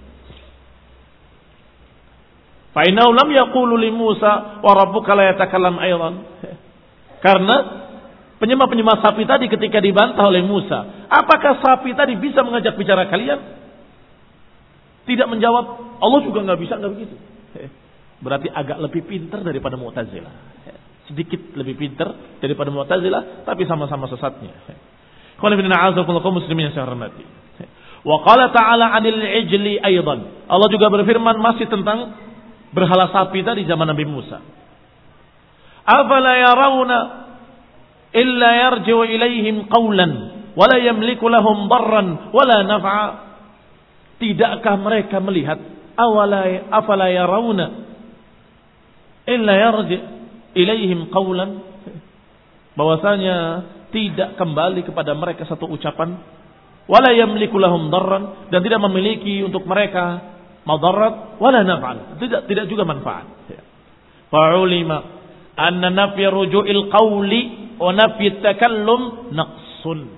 Fa innahu lam yaqulu li Musa wa rabbuka la yatakallam aidan. Karena penyembah-penyembah sapi tadi ketika dibantah oleh Musa, apakah sapi tadi bisa mengajak bicara kalian? Tidak menjawab, Allah juga nggak bisa, nggak begitu. Berarti agak lebih pintar daripada Mu'tazilah. Sedikit lebih pintar daripada Mu'tazilah, tapi sama-sama sesatnya. Muslimin yang saya hormati. Wa qala ta'ala 'anil ijli aidan. Allah juga berfirman masih tentang berhala sapi tadi zaman Nabi Musa. Afala yarawna illa yarji'u ilaihim qawlan wa la yamliku lahum darran wa la naf'a. Tidakkah mereka melihat afala yarawna illa yarji' ilaihim qawlan, bahwasanya tidak kembali kepada mereka satu ucapan, wala yamliku lahum darran, dan tidak memiliki untuk mereka madarat wala naf'an, tidak juga manfaat. Fa'ulima anna nafya ruju'il qawli wa nafyi takallum naqsun.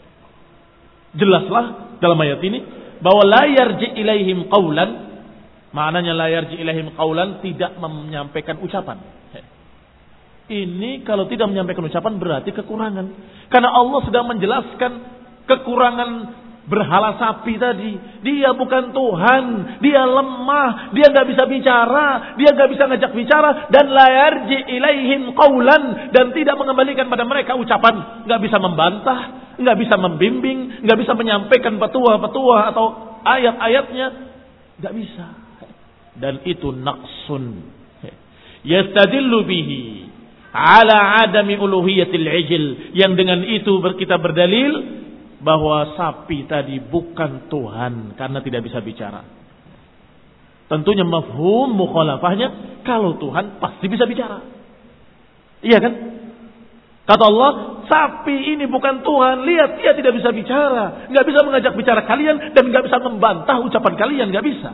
Jelaslah dalam ayat ini bahwa la yarji ilaihim qawlan, maknanya la yarji ilaihim qawlan, tidak menyampaikan ucapan. Ini kalau tidak menyampaikan ucapan berarti kekurangan. Karena Allah sedang menjelaskan kekurangan berhala sapi tadi. Dia bukan Tuhan, dia lemah, dia nggak bisa bicara, dia nggak bisa ngajak bicara, dan la yarji ilaihim qawlan, dan tidak mengembalikan pada mereka ucapan, nggak bisa membantah, nggak bisa membimbing, nggak bisa menyampaikan petua-petua atau ayat-ayatnya, nggak bisa. Dan itu naqsun. Yastadillu bihi ala adami uluhiyatil ijl, yang dengan itu kita berdalil bahwa sapi tadi bukan Tuhan karena tidak bisa bicara. Tentunya mafhum mukhalafahnya, kalau Tuhan pasti bisa bicara. Iya kan? Kata Allah, sapi ini bukan Tuhan. Lihat, dia tidak bisa bicara, nggak bisa mengajak bicara kalian, dan nggak bisa membantah ucapan kalian, nggak bisa.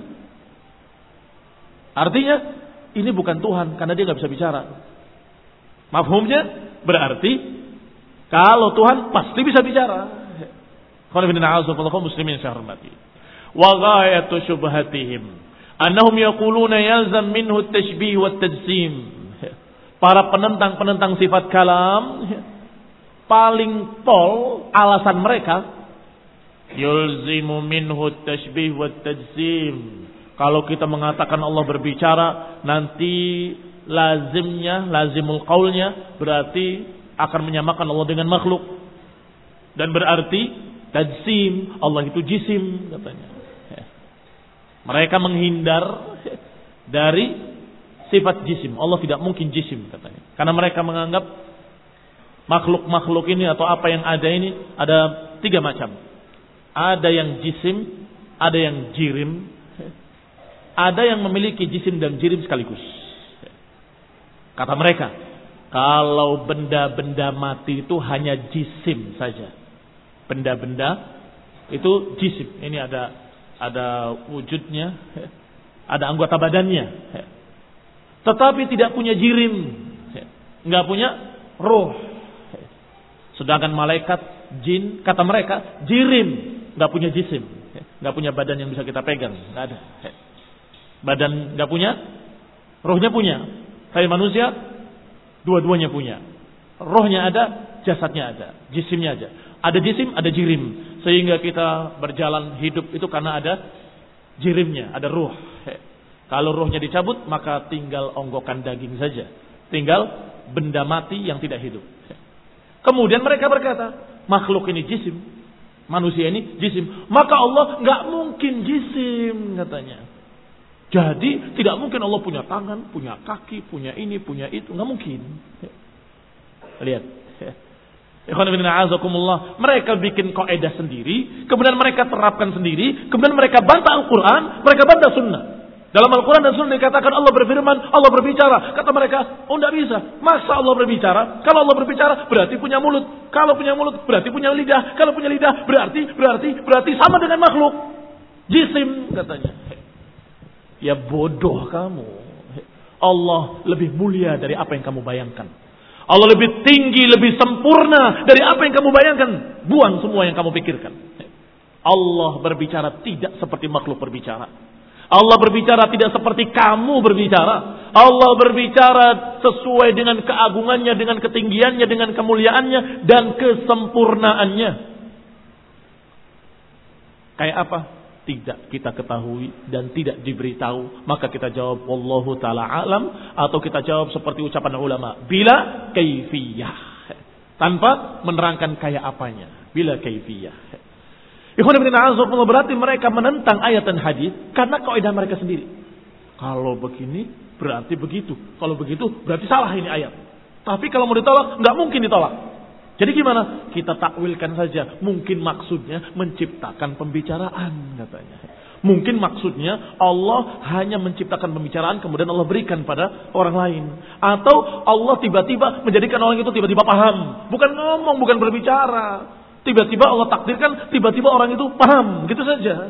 Artinya ini bukan Tuhan karena dia nggak bisa bicara. Mafhumnya berarti kalau Tuhan pasti bisa bicara. Muslimin syahramati. Wa ghayatu syubhatihim annahum yaquluna yalzam minhu at-tashbih wa at-tajsim. Para penentang sifat kalam paling tol alasan mereka, yulzimu minhu at-tashbih wa at-tajsim. Kalau kita mengatakan Allah berbicara, nanti lazimul qaulnya berarti akan menyamakan Allah dengan makhluk. Dan berarti tajsim, Allah itu jisim katanya. Mereka menghindar dari sifat jisim. Allah tidak mungkin jisim katanya. Karena mereka menganggap Makhluk-makhluk ini atau apa yang ada ini ada 3 macam. Ada yang jisim, ada yang jirim, ada yang memiliki jisim dan jirim sekaligus. Kata mereka, kalau benda-benda mati itu hanya jisim saja. Benda-benda itu jisim. Ini ada wujudnya, ada anggota badannya. Tetapi tidak punya jirim, enggak punya roh. Sedangkan malaikat, jin, kata mereka, jirim, nggak punya jisim, nggak punya badan yang bisa kita pegang, nggak ada. Badan nggak punya, rohnya punya. Kayak manusia, dua-duanya punya. Rohnya ada, jasadnya ada, jisimnya ada. Ada jisim, ada jirim. Sehingga kita berjalan hidup itu karena ada jirimnya, ada roh. Kalau rohnya dicabut, maka tinggal onggokan daging saja. Tinggal benda mati yang tidak hidup. Kemudian mereka berkata, makhluk ini jisim, manusia ini jisim. Maka Allah nggak mungkin jisim katanya. Jadi tidak mungkin Allah punya tangan, punya kaki, punya ini, punya itu, nggak mungkin. Lihat, mereka bikin kaidah sendiri, kemudian mereka terapkan sendiri, kemudian mereka bantah Al-Quran, mereka bantah Sunnah. Dalam Al-Quran dan Sunnah dikatakan Allah berfirman, Allah berbicara. Kata mereka, oh tidak bisa. Masa Allah berbicara? Kalau Allah berbicara berarti punya mulut. Kalau punya mulut berarti punya lidah. Kalau punya lidah berarti sama dengan makhluk. Jisim katanya. Ya bodoh kamu. Allah lebih mulia dari apa yang kamu bayangkan. Allah lebih tinggi, lebih sempurna dari apa yang kamu bayangkan. Buang semua yang kamu pikirkan. Allah berbicara tidak seperti makhluk berbicara. Allah berbicara tidak seperti kamu berbicara. Allah berbicara sesuai dengan keagungannya, dengan ketinggiannya, dengan kemuliaannya, dan kesempurnaannya. Kayak apa? Tidak kita ketahui dan tidak diberitahu. Maka kita jawab wallahu ta'ala alam. Atau kita jawab seperti ucapan ulama, bila kaifiyah, tanpa menerangkan kayak apanya. Bila kaifiyah. Berarti mereka menentang ayat dan hadis karena kaidah mereka sendiri. Kalau begini berarti begitu. Kalau begitu berarti salah ini ayat. Tapi kalau mau ditolak, nggak mungkin ditolak. Jadi gimana? Kita takwilkan saja. Mungkin maksudnya menciptakan pembicaraan katanya. Mungkin maksudnya Allah hanya menciptakan pembicaraan kemudian Allah berikan pada orang lain. Atau Allah tiba-tiba menjadikan orang itu tiba-tiba paham. Bukan ngomong, bukan berbicara. Tiba-tiba Allah takdirkan, tiba-tiba orang itu paham, gitu saja.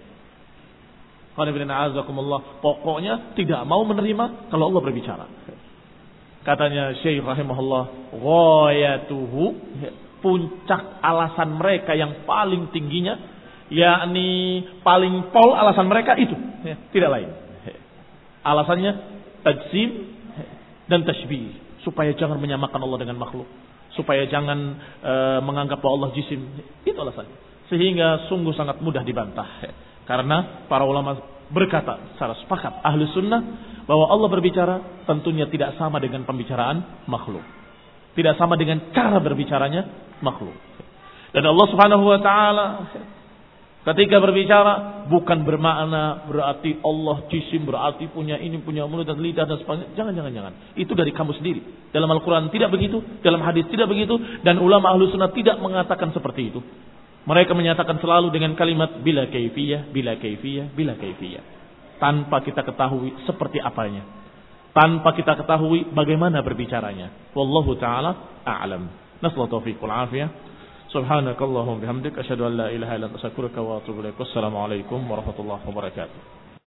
Pokoknya tidak mau menerima kalau Allah berbicara. Katanya Syekh rahimahullah, ghayatuhu, puncak alasan mereka yang paling tingginya, yakni paling pol alasan mereka itu, tidak lain. Alasannya tajsim dan tashbih, supaya jangan menyamakan Allah dengan makhluk. Supaya jangan menganggap bahwa Allah jisim. Itu alasannya. Sehingga sungguh sangat mudah dibantah. Karena para ulama berkata secara sepakat ahli sunnah bahwa Allah berbicara tentunya tidak sama dengan pembicaraan makhluk. Tidak sama dengan cara berbicaranya makhluk. Dan Allah Subhanahu wa taala ketika berbicara bukan bermakna berarti Allah jisim, berarti punya ini, punya mulut dan lidah dan sebagainya. Jangan. Itu dari kamu sendiri. Dalam Al-Quran tidak begitu, dalam hadis tidak begitu, dan ulama ahlu sunnah tidak mengatakan seperti itu. Mereka menyatakan selalu dengan kalimat bila kaifiyah, bila kaifiyah, bila kaifiyah. Tanpa kita ketahui seperti apanya. Tanpa kita ketahui bagaimana berbicaranya. Wallahu ta'ala a'lam. Nasallahu taufiq wal afiyah. Subhanakallahumma bihamdik asyhadu an la ilaha illa anta astaghfiruka wa atubu ilaik. Wassalamu alaikum warahmatullahi wabarakatuh.